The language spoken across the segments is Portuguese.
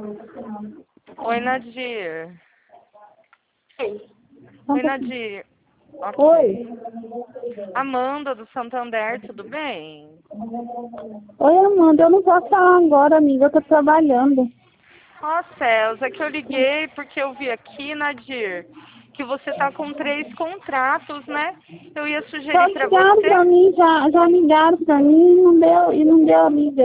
Oi, Nadir. Oi, Nadir. Ok. Oi. Amanda, do Santander, tudo bem? Oi, Amanda. Eu não posso falar agora, amiga. Eu tô trabalhando. Ó, céus, é que eu liguei porque eu vi aqui, Nadir, que você tá com 3 contratos, né? Eu ia Já sugerir para ligaram você. pra mim, já ligaram pra mim e não deu, amiga.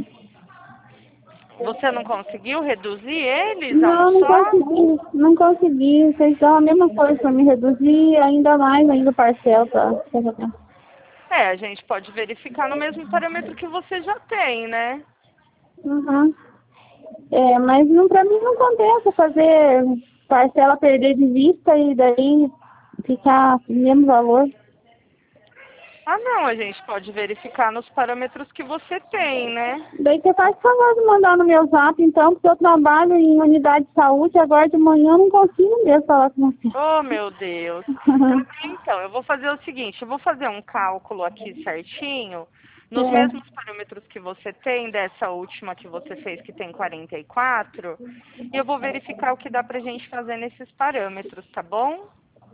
Você não conseguiu reduzir eles a um Não, não só? consegui. Não consegui. Vocês dão a mesma coisa pra me reduzir, ainda mais, ainda parcela pra jogar. É, a gente pode verificar no mesmo parâmetro que você já tem, né? Uhum. É, mas não, pra mim não compensa fazer parcela perder de vista e daí ficar no mesmo valor. Ah, não, a gente pode verificar nos parâmetros que você tem, né? Daí você faz favor de mandar no meu zap, então, porque eu trabalho em unidade de saúde, agora de manhã eu não consigo mesmo falar com você. Oh, meu Deus. Então, eu vou fazer o seguinte, eu vou fazer um cálculo aqui certinho, nos mesmos parâmetros que você tem, dessa última que você fez, que tem 44, e eu vou verificar o que dá pra gente fazer nesses parâmetros, tá bom?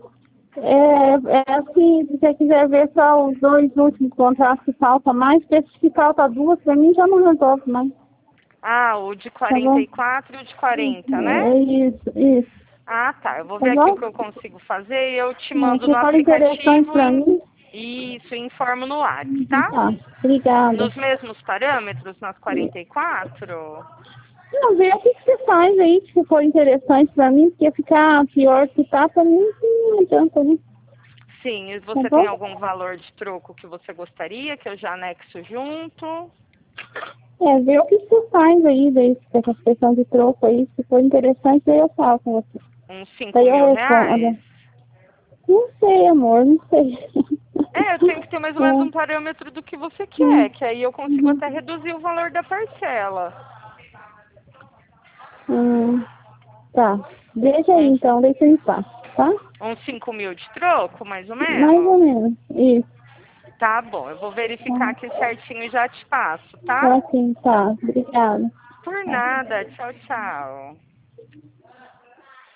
É assim, se você quiser ver só os dois últimos contratos que falta mais, porque se falta duas, pra mim já não resolve mais, Ah, o de tá bom? 44 e o de 40, né? É isso, Ah, tá. Eu vou tá ver aqui o bom? que eu consigo fazer e eu te É, mando se no for interessante aplicativo pra mim, isso, e informo no WhatsApp, tá? tá, obrigada. Nos mesmos parâmetros, nas 44? Não, vê o que você faz aí, se for interessante pra mim, porque ficar pior que tá, pra mim não adianta, né? Sim, e Tá você tem bom? algum valor de troco que você gostaria, que eu já anexo junto? É, vê o que você faz aí, daí, com essa questão de troco aí, se for interessante, aí eu falo com você. Uns 5 Daí eu mil respondo. reais? Não sei, amor, não sei. É, eu tenho que ter mais ou menos um É, parâmetro do que você hum, quer, que aí eu consigo uhum, até reduzir o valor da parcela. hum, tá. Deixa aí Uns, então, deixa eu em paz, tá? uns 5 mil de troco, mais ou Mais menos? ou menos, isso. Tá bom, eu vou verificar aqui Tá, certinho e já te passo, tá? tá sim, tá. Obrigada. Por Tá. nada, tchau, tchau.